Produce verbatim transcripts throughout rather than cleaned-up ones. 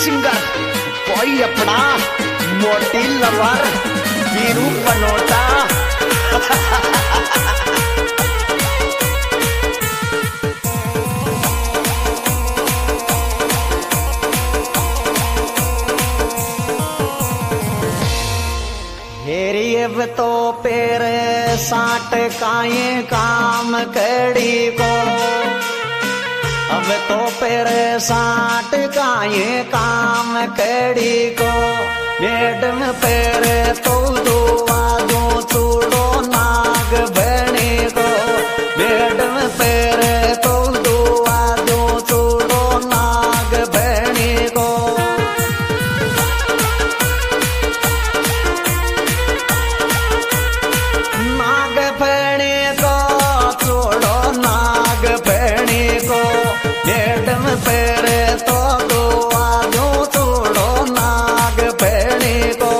Singer कोई अपना मोटी लवर वीरू बनोटा। हेरी अब तो पेरे साठ काये काम कड़ी को, अब तो पेरे साठ काये काम कड़ी को। मैडम पेरे तो दुआ दो चूड़ो नाग बने को, मैडम पेरे तो दुआ दो चूड़ो नाग बने को। नाग बने को चूड़ो नाग बने को, मैडम पेरे तो दुआ दो चूड़ो नाग बने को।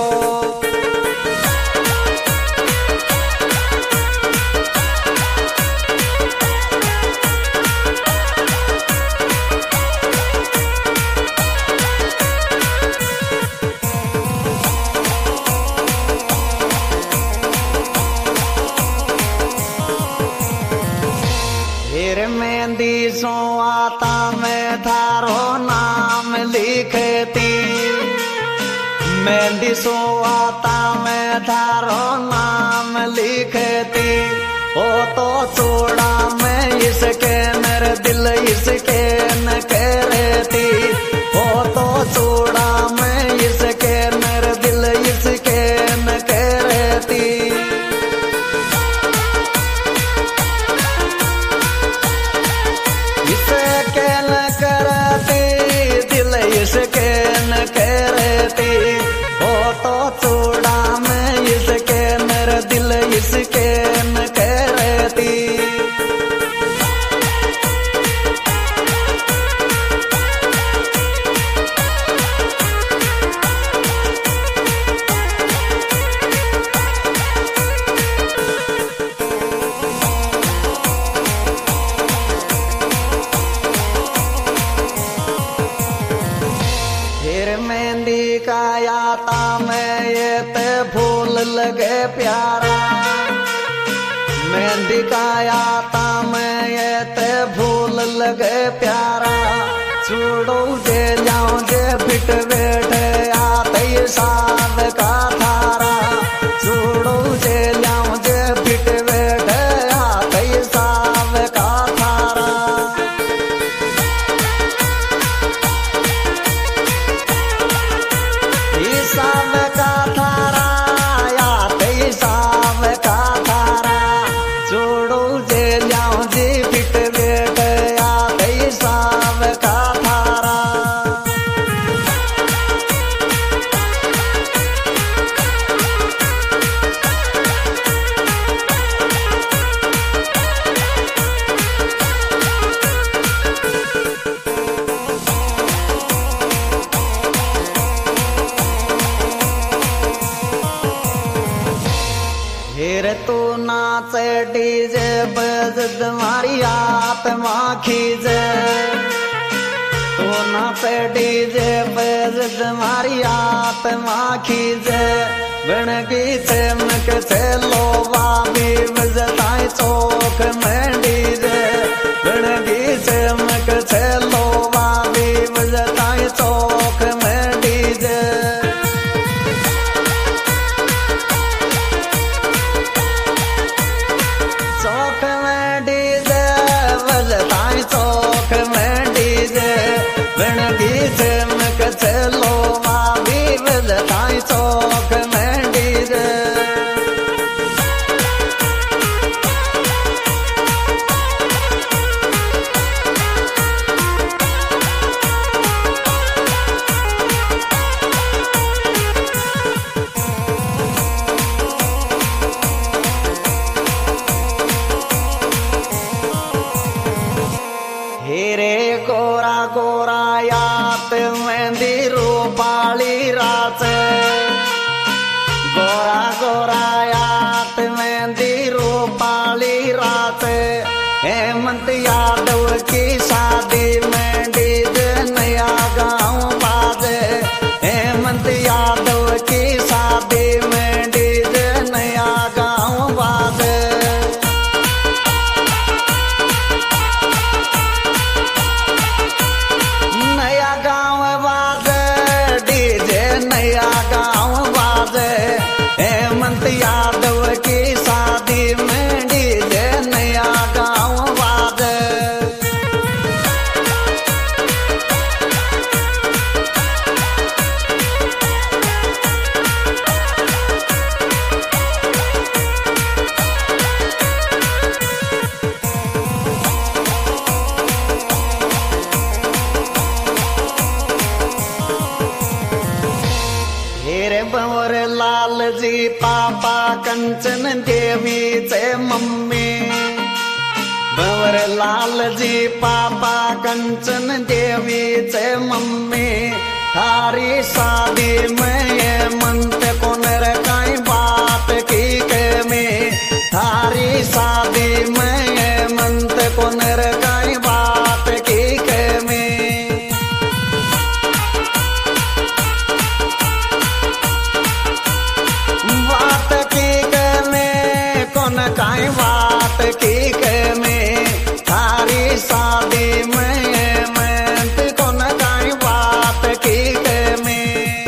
फिर मेहंदी सो आता मैं थारो नाम लिखती, मेहंदी सो आता मैं थारो नाम लिखती। ओ तो चूड़ा मैं इसके मेरे दिल इसके न करती, ओ तो चूड़ा मैं इसके मेरे दिल इसके न करती। इसके न करती दिल इसके न करती, ओ तो चूड़ा मैं इसके मेरा दिल इसके न करती। फिर मेहंदी का आता मैं ये ते फूल लगे प्यारा, मेहंदी का आता मैं ये ते फूल लगे प्यारा। चूड़ो जे जाऊं जे फिट बैठे आते साव का थारा, चूड़ो जे जाऊं जे फिट बैठे आते साव का थारा। साव का थारा आते साव का थारा, चूड़ो जे जाऊं जी फिट बैठ आते साव का थारा। फिर तू नाच डीजे बजद मारी आत्मा खींचे, तू नाच डीजे बजद मारी आत्मा खींचे। बनगी चमक चलो बाबी बजताई चौक में डीजे, बनगी चमक चलो बाबी बजताई चौक में डीजे। चौक में डीजे बजताई चौक में डीजे, बनगी चमक चलो बाबी बजताई चौक में डीजे। जी पापा कंचन देवीचे मम्मी भंवरलाल जी पापा कंचन देवीचे मम्मी थारी शादी में मंत कोनर काई बात की के में थारी शादी में मंत कोनर काई बात की के में बात की के में कौन काई बात की के में थारी शादी में मंत कौन काई बात की के में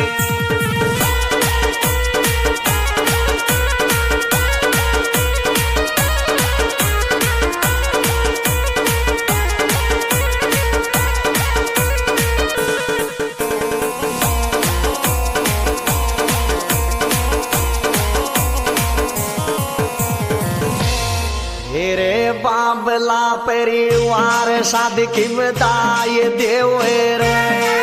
हेरे बाबला परिवार शादी की बधाई देवे रे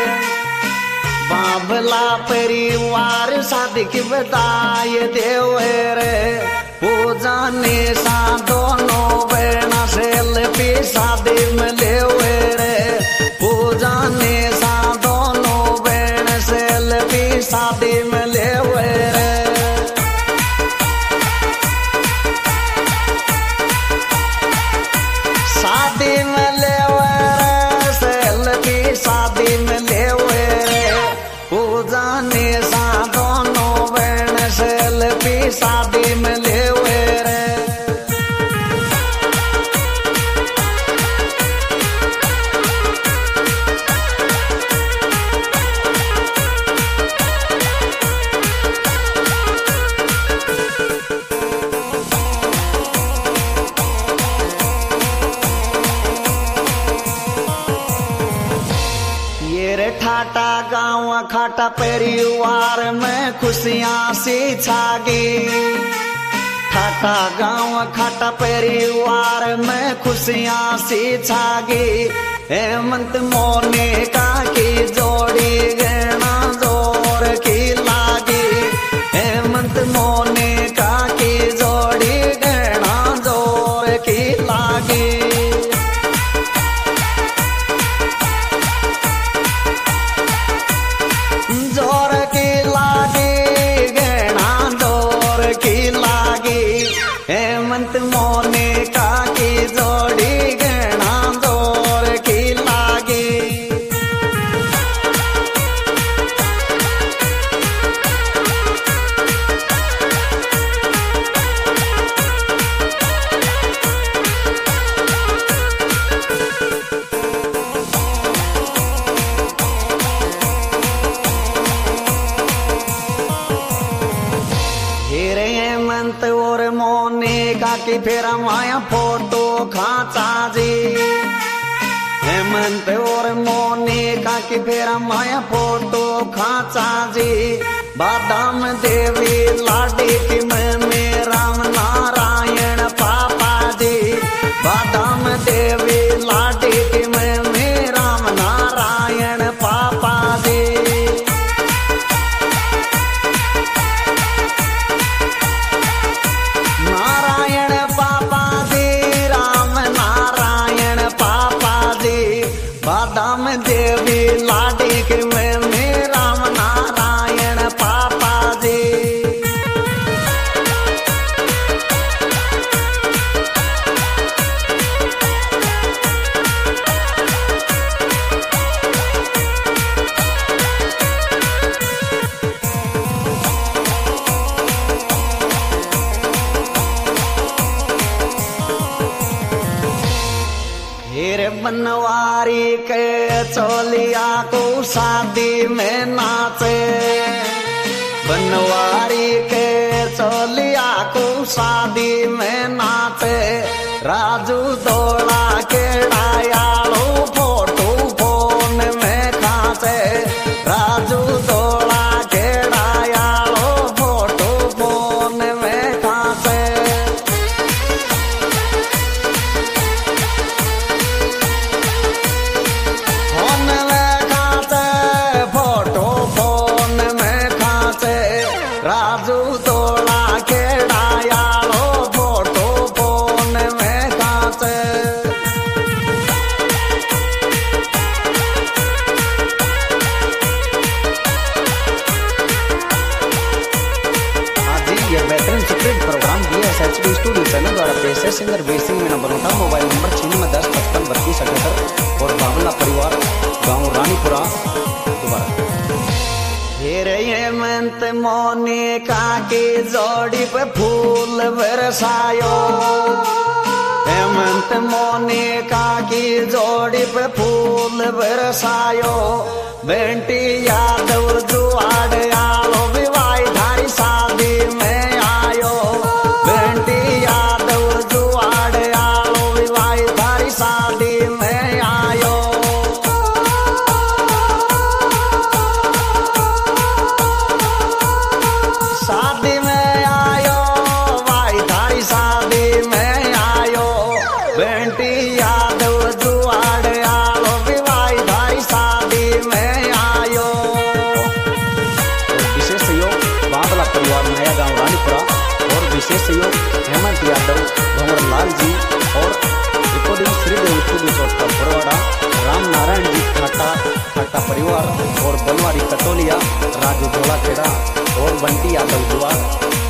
बाबला परिवार शादी की बधाई देवे रे पूजा ने सा दोनों बहना सेल्फी शादी में लेवे रे पूजा ने सा दोनों बहन सेल्फी शादी में लेवे रे शादी में लेवे रे सेल्फी शादी में लेवे रे पूजा ने सा दोनों बहन सेल्फी शादी में लेवे रे ठाटा गाँव खाटा परिवार में खुशियाँ सी छागी ठाटा गाँव खाटा परिवार में खुशियाँ सी छागी हेमंत मोनिका की जोड़ी गहना जोर की लागी हेमंत मोनिका की जोड़ी गहना जोर की लागी जोर की लागी गहना जोर की लागी हेमंत मोनिका की जोड़ी गहना जोर की लागी हेमंत और मोनिका की फिर माया फोटो खाचा जी हेमंत और मोनिका की फिर माया फोटो खाचा जी बादाम देवी लाडी की मम्मी राम नारायण पापा जी बादाम देवी लाडी की मम्मी राम नारायण पापा जी नारायण पापा जी राम नारायण पापा जी बादाम देवी लाडी के मम्मी राम नारायण पापा जी हेरे बनवारी के चोलिया को शादी में नाचे बनवारी के चोलिया को शादी में नाचे राजू दौड़ा के डायालो फोटो फोन में खाचे राजू दौड़ा के डायालो फोटो फोन में खाचे राजू तो बड़े singer Veer Singh Meena Banota, mobile number छियानवे दस पचपन बत्तीस अठहत्तर और बावला परिवार गांव रानीपुरा दोबारा। हेरे हेमंत मोनिका की जोड़ी पे फूल बरसायो, हेमंत मोनिका की जोड़ी पे फूल बरसायो, बेंटी यादव जुआड़ आलो विवाह धारी शादी में आयो, बेंटी यादव जुआड़ आलो विवाह धारी शादी में आयो। शादी में आयो भाई थारी शादी में आयो, बेंटी यादव जुआड़ आलो विवाह धारी शादी में आयो। विशेष सहयोग बाबला परिवार नया गांव रानीपुरा और विशेष सहयोग हेमंत यादव भंवर लाल जी और रिकॉर्डिंग श्रीदेव स्टूडियो चौथा बरवाड़ा, राम नारायण जी खाटा खाटा परिवार और बलवारी कटोलिया, राजू धोला खेड़ा और बंटी यादव जुआड़।